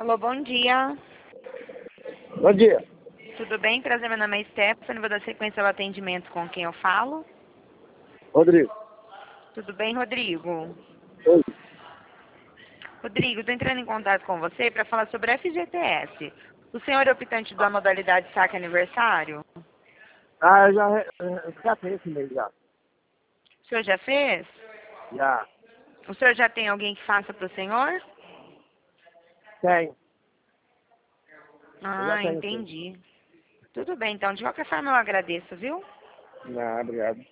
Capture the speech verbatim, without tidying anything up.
Alô, bom dia. Bom dia. Tudo bem? Prazer, meu nome é Stephanie. Vou dar sequência ao atendimento com quem eu falo. Rodrigo. Tudo bem, Rodrigo? Oi. Rodrigo, estou entrando em contato com você para falar sobre F G T S. O senhor é optante da modalidade saque aniversário? Ah, eu já, eu já tenho esse mês já. O senhor já fez? Já. O senhor já tem alguém que faça para o senhor? Tem. Eu já Ah, tenho sim. entendi. Tudo bem, então. De qualquer forma, eu agradeço, viu? Não, obrigado.